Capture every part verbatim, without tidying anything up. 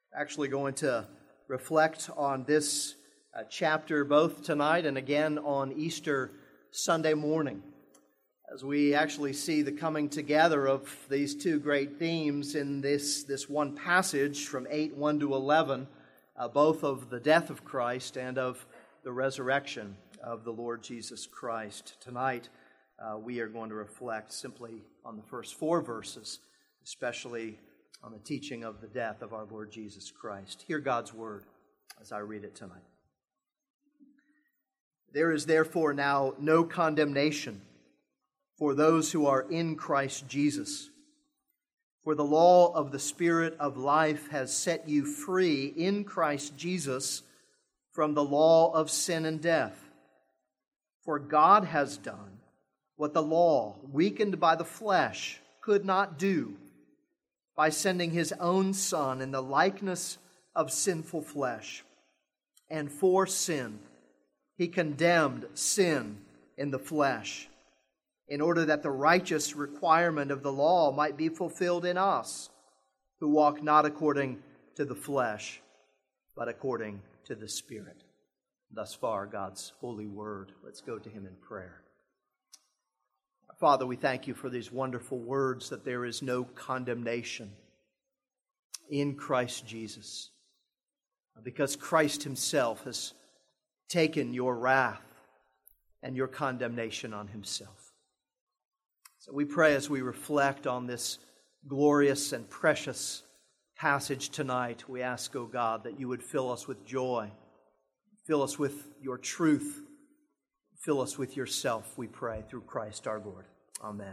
Actually going to reflect on this uh, chapter both tonight and again on Easter Sunday morning, as we actually see the coming together of these two great themes in this, this one passage from eight, one to eleven, uh, both of the death of Christ and of the resurrection of the Lord Jesus Christ. Tonight, uh, we are going to reflect simply on the first four verses, especially on the teaching of the death of our Lord Jesus Christ. Hear God's word as I read it tonight. There is therefore now no condemnation for those who are in Christ Jesus. For the law of the Spirit of life has set you free in Christ Jesus from the law of sin and death. For God has done what the law, weakened by the flesh, could not do, by sending His own Son in the likeness of sinful flesh. And for sin, He condemned sin in the flesh, in order that the righteous requirement of the law might be fulfilled in us, who walk not according to the flesh, but according to the Spirit. Thus far, God's holy word. Let's go to Him in prayer. Father, we thank You for these wonderful words that there is no condemnation in Christ Jesus, because Christ Himself has taken Your wrath and Your condemnation on Himself. So we pray as we reflect on this glorious and precious passage tonight, we ask, O God, that You would fill us with joy, fill us with Your truth, fill us with Yourself, we pray, through Christ our Lord. Amen.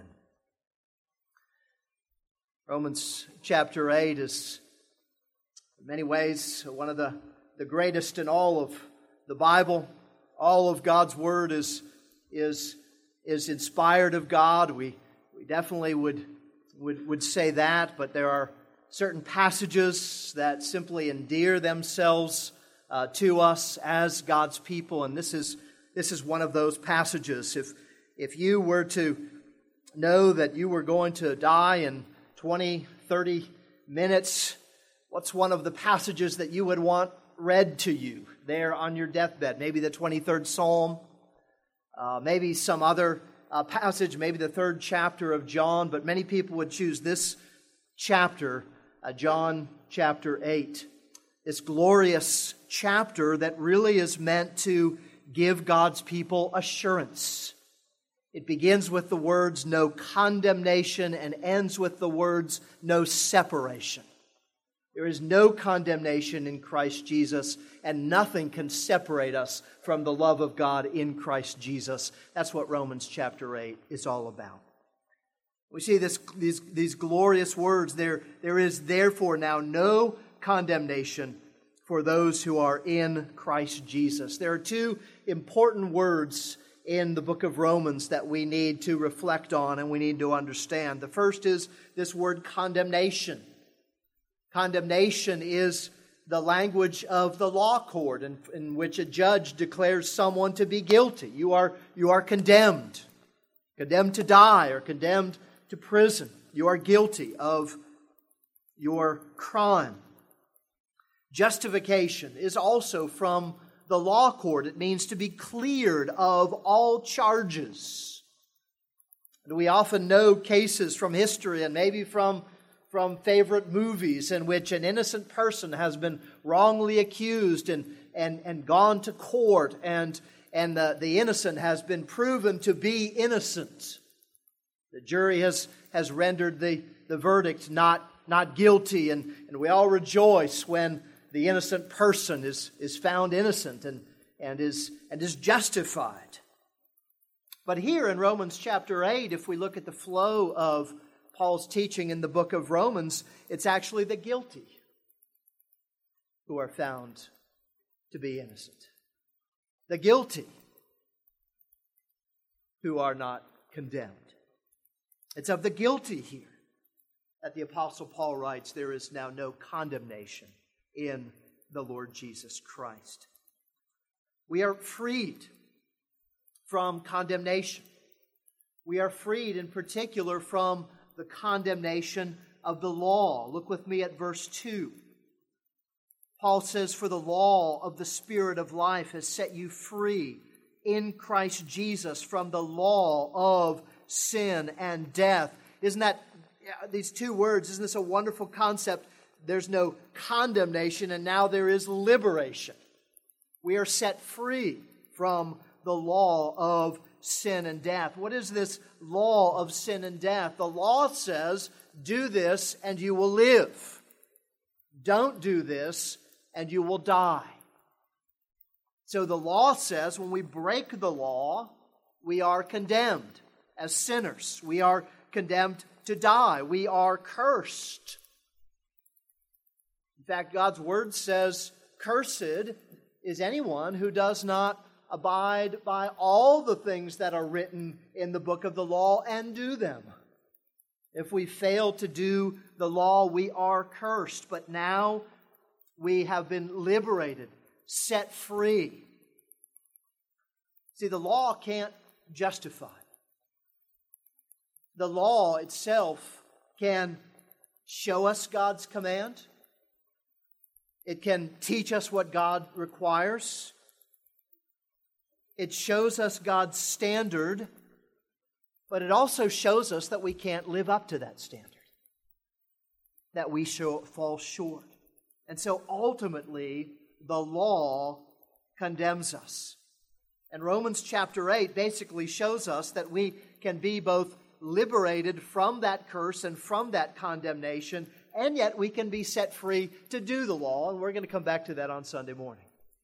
Romans chapter eight is, in many ways, one of the, the greatest in all of the Bible. All of God's Word is, is, is inspired of God. We, we definitely would, would, would say that, but there are certain passages that simply endear themselves uh, to us as God's people, and this is This is one of those passages. If if you were to know that you were going to die in twenty, thirty minutes, what's one of the passages that you would want read to you there on your deathbed? Maybe the twenty-third Psalm, uh, maybe some other uh, passage, maybe the third chapter of John, but many people would choose this chapter, uh, John chapter eight. This glorious chapter that really is meant to give God's people assurance. It begins with the words, no condemnation, and ends with the words, no separation. There is no condemnation in Christ Jesus, and nothing can separate us from the love of God in Christ Jesus. That's what Romans chapter eight is all about. We see this, these, these glorious words. There, there is therefore now no condemnation for those who are in Christ Jesus. There are two important words in the book of Romans that we need to reflect on and we need to understand. The first is this word condemnation. Condemnation is the language of the law court in, in which a judge declares someone to be guilty. You are, you are condemned. Condemned to die or condemned to prison. You are guilty of your crime. Justification is also from the law court. It means to be cleared of all charges. And we often know cases from history and maybe from, from favorite movies in which an innocent person has been wrongly accused and, and, and gone to court, and, and the, the innocent has been proven to be innocent. The jury has, has rendered the, the verdict not, not guilty, and, and we all rejoice when the innocent person is, is found innocent and, and, is, and is justified. But here in Romans chapter eight, if we look at the flow of Paul's teaching in the book of Romans, it's actually the guilty who are found to be innocent. The guilty who are not condemned. It's of the guilty here that the Apostle Paul writes, there is now no condemnation in the Lord Jesus Christ. We are freed from condemnation. We are freed in particular from the condemnation of the law. Look with me at verse two. Paul says, "For the law of the Spirit of life has set you free in Christ Jesus from the law of sin and death." Isn't that, these two words, isn't this a wonderful concept? There's no condemnation, and now there is liberation. We are set free from the law of sin and death. What is this law of sin and death? The law says, do this and you will live. Don't do this and you will die. So the law says when we break the law, we are condemned as sinners. We are condemned to die. We are cursed. In fact, God's Word says, "Cursed is anyone who does not abide by all the things that are written in the book of the law and do them." If we fail to do the law, we are cursed. But now we have been liberated, set free. See, the law can't justify. The law itself can show us God's command. It can teach us what God requires. It shows us God's standard, but it also shows us that we can't live up to that standard, that we show, fall short. And so ultimately, the law condemns us. And Romans chapter eight basically shows us that we can be both liberated from that curse and from that condemnation, and yet we can be set free to do the law, and we're going to come back to that on Sunday morning.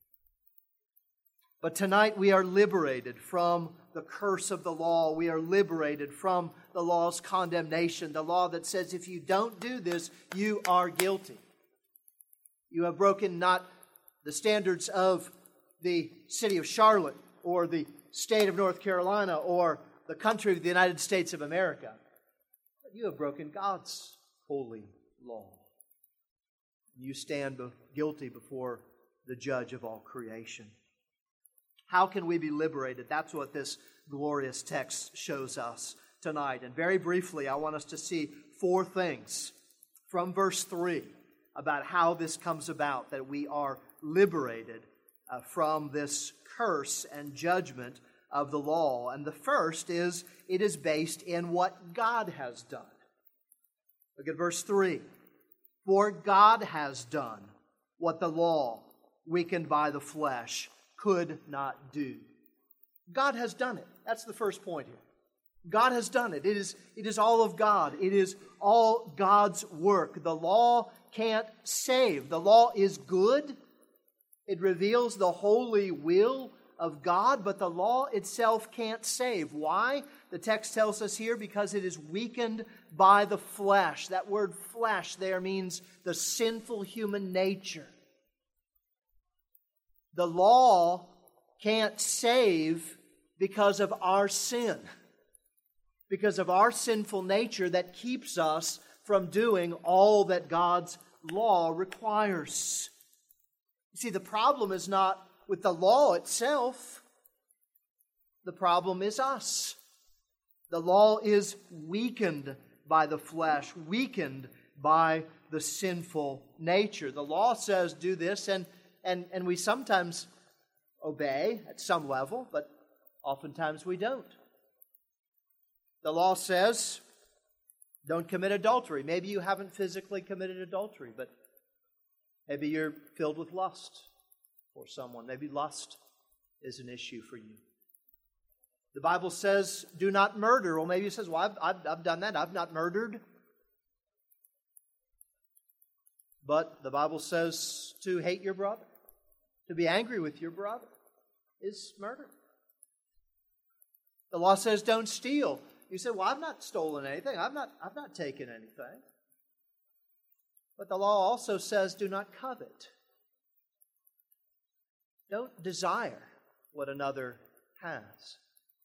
But tonight we are liberated from the curse of the law. We are liberated from the law's condemnation, the law that says if you don't do this, you are guilty. You have broken not the standards of the city of Charlotte or the state of North Carolina or the country of the United States of America, but you have broken God's holy law. You stand guilty before the judge of all creation. How can we be liberated? That's what this glorious text shows us tonight. And very briefly, I want us to see four things from verse three about how this comes about, that we are liberated uh, from this curse and judgment of the law. And the first is, it is based in what God has done. Look at verse three. "For God has done what the law, weakened by the flesh, could not do." God has done it. That's the first point here. God has done it. It is, it is all of God. It is all God's work. The law can't save. The law is good. It reveals the holy will of God, but the law itself can't save. Why? The text tells us here, because it is weakened by the flesh. That word flesh there means the sinful human nature. The law can't save because of our sin, because of our sinful nature that keeps us from doing all that God's law requires. You see, the problem is not with the law itself. The problem is us. The law is weakened by the flesh, weakened by the sinful nature. The law says do this, and And, and we sometimes obey at some level, but oftentimes we don't. The law says, don't commit adultery. Maybe you haven't physically committed adultery, but maybe you're filled with lust for someone. Maybe lust is an issue for you. The Bible says, do not murder. Well, maybe it says, well, I've, I've, I've done that. I've not murdered. But the Bible says to hate your brother, to be angry with your brother, is murder. The law says don't steal. You say, well, I've not stolen anything. I've not, I've not taken anything. But the law also says do not covet. Don't desire what another has.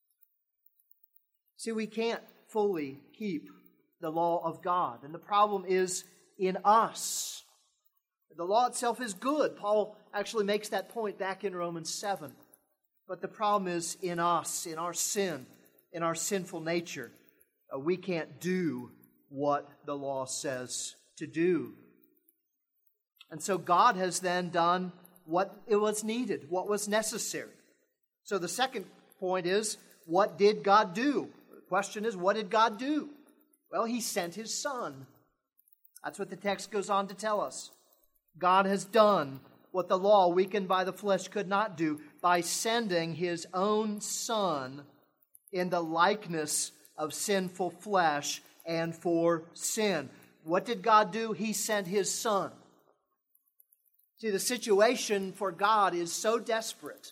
See, we can't fully keep the law of God. And the problem is in us. The law itself is good. Paul actually makes that point back in Romans seven. But the problem is in us, in our sin, in our sinful nature. Uh, we can't do what the law says to do. And so God has then done what it was needed, what was necessary. So the second point is, what did God do? The question is, what did God do? Well, He sent His Son. That's what the text goes on to tell us. God has done what the law, weakened by the flesh, could not do by sending His own Son in the likeness of sinful flesh and for sin. What did God do? He sent His Son. See, the situation for God is so desperate.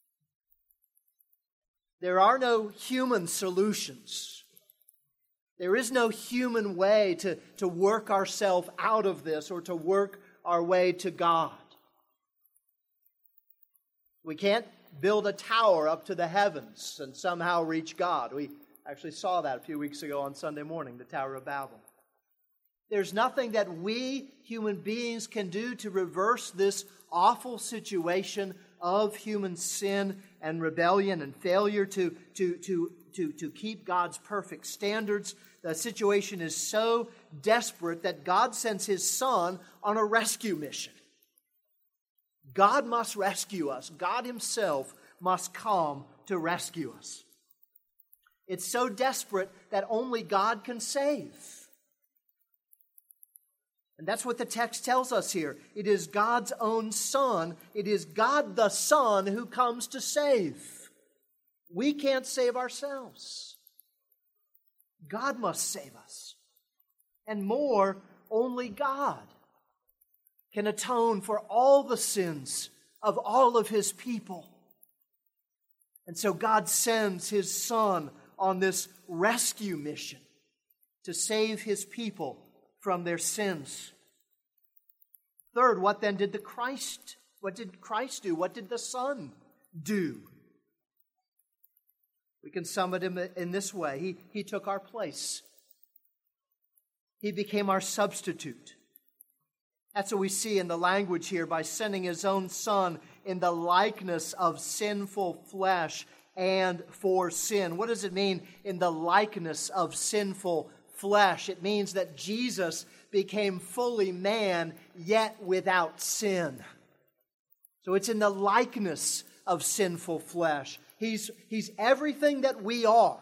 There are no human solutions. There is no human way to, to work ourselves out of this or to work our way to God. We can't build a tower up to the heavens and somehow reach God. We actually saw that a few weeks ago on Sunday morning, the Tower of Babel. There's nothing that we human beings can do to reverse this awful situation of human sin and rebellion and failure to, to, to, to, to keep God's perfect standards. The situation is so desperate that God sends His Son on a rescue mission. God must rescue us. God Himself must come to rescue us. It's so desperate that only God can save. And that's what the text tells us here. It is God's own Son. It is God the Son who comes to save. We can't save ourselves. God must save us. And more, only God can atone for all the sins of all of His people. And so God sends His Son on this rescue mission to save His people from their sins. Third, what then did the Christ, what did Christ do? What did the Son do? We can sum it in this way. He, he took our place. He became our substitute. That's what we see in the language here, by sending His own Son in the likeness of sinful flesh and for sin. What does it mean, in the likeness of sinful flesh? It means that Jesus became fully man, yet without sin. So it's in the likeness of sinful flesh. He's, he's everything that we are,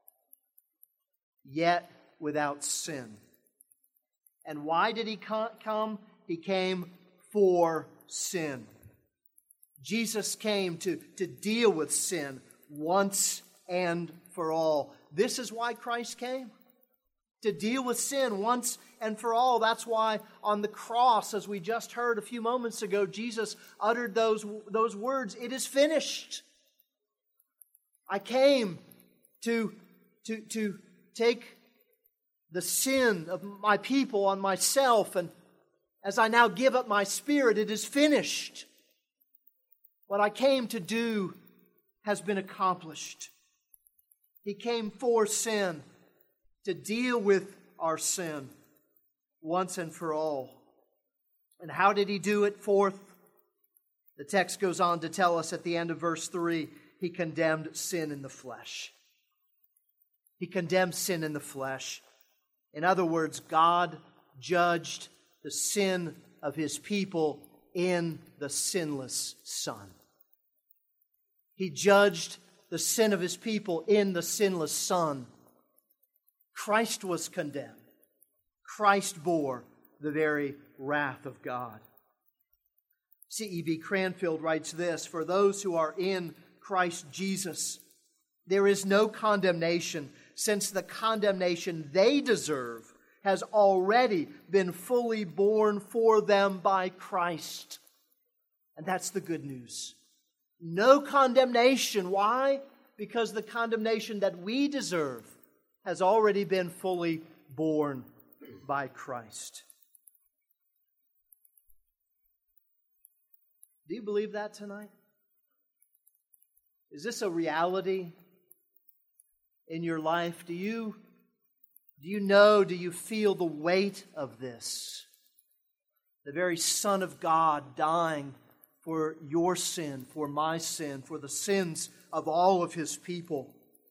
yet without sin. And why did He come? He came for sin. Jesus came to, to deal with sin once and for all. This is why Christ came. To deal with sin once and for all. That's why on the cross, as we just heard a few moments ago, Jesus uttered those, those words, "It is finished." I came to, to, to take the sin of my people on myself, and as I now give up my spirit, it is finished. What I came to do has been accomplished. He came for sin, to deal with our sin once and for all. And how did He do it? Fourth, the text goes on to tell us at the end of verse three, He condemned sin in the flesh. He condemned sin in the flesh. In other words, God judged the sin of His people in the sinless Son. He judged the sin of His people in the sinless Son. Christ was condemned. Christ bore the very wrath of God. C E B Cranfield writes this, "For those who are in Christ Jesus, there is no condemnation, since the condemnation they deserve has already been fully borne for them by Christ." And that's the good news. No condemnation. Why? Because the condemnation that we deserve has already been fully borne by Christ. Do you believe that tonight? Is this a reality in your life? Do you, do you know, do you feel the weight of this? The very Son of God dying for your sin, for my sin, for the sins of all of His people.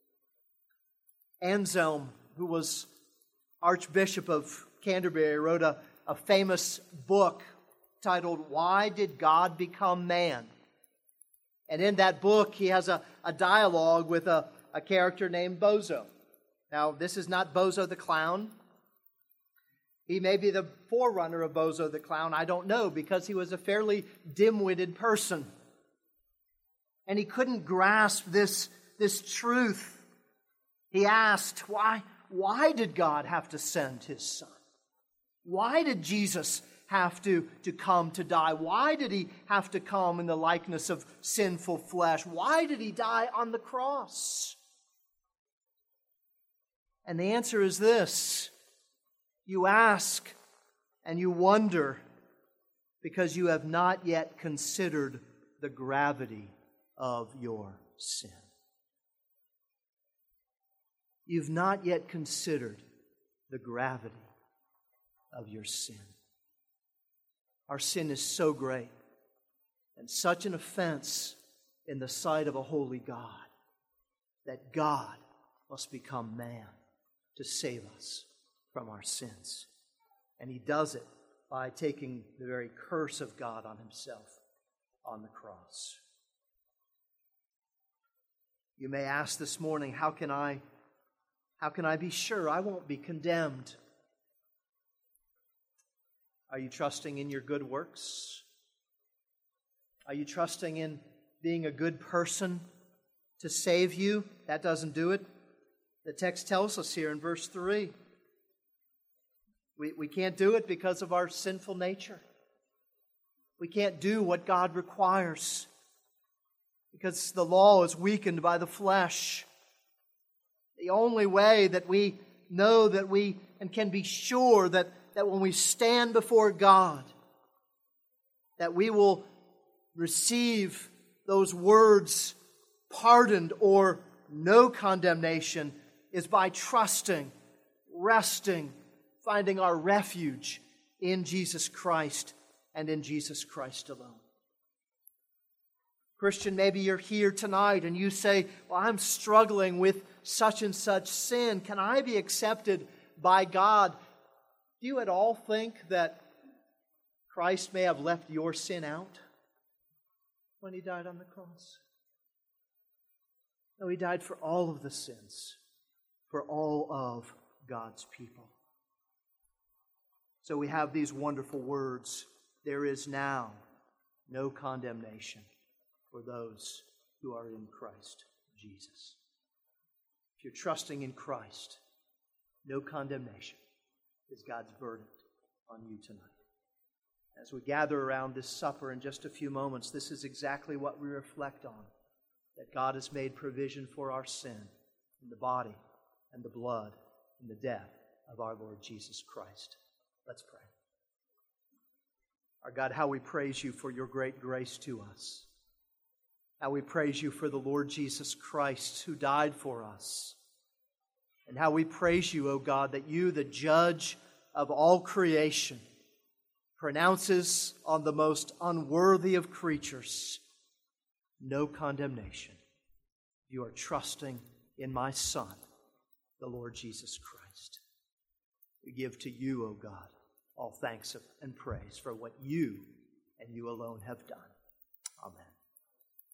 Anselm, who was Archbishop of Canterbury, wrote a, a famous book titled, Why Did God Become Man? And in that book, he has a, a dialogue with a, a character named Bozo. Now, this is not Bozo the Clown. He may be the forerunner of Bozo the Clown, I don't know, because he was a fairly dim-witted person. And he couldn't grasp this, this truth. He asked, why, why did God have to send His Son? Why did Jesus have to, to come to die? Why did He have to come in the likeness of sinful flesh? Why did He die on the cross? And the answer is this. You ask and you wonder because you have not yet considered the gravity of your sin. You've not yet considered the gravity of your sin. Our sin is so great and such an offense in the sight of a holy God that God must become man to save us from our sins. And He does it by taking the very curse of God on Himself on the cross. You may ask this morning, how can I, how can I be sure I won't be condemned? Are you trusting in your good works? Are you trusting in being a good person to save you? That doesn't do it. The text tells us here in verse three. We, we can't do it because of our sinful nature. We can't do what God requires because the law is weakened by the flesh. The only way that we know that we and can be sure that, that when we stand before God, that we will receive those words, pardoned or no condemnation, is by trusting, resting, finding our refuge in Jesus Christ and in Jesus Christ alone. Christian, maybe you're here tonight and you say, well, I'm struggling with such and such sin. Can I be accepted by God? Do you at all think that Christ may have left your sin out when He died on the cross? No, He died for all of the sins, for all of God's people. So we have these wonderful words. There is now no condemnation for those who are in Christ Jesus. If you're trusting in Christ, no condemnation is God's verdict on you tonight. As we gather around this supper in just a few moments, this is exactly what we reflect on. That God has made provision for our sin in the body and the blood and the death of our Lord Jesus Christ. Let's pray. Our God, how we praise You for Your great grace to us. How we praise You for the Lord Jesus Christ who died for us. And how we praise You, O God, that You, the judge of all creation, pronounces on the most unworthy of creatures no condemnation. You are trusting in My Son, the Lord Jesus Christ. We give to You, O God, all thanks and praise for what You and You alone have done. Amen.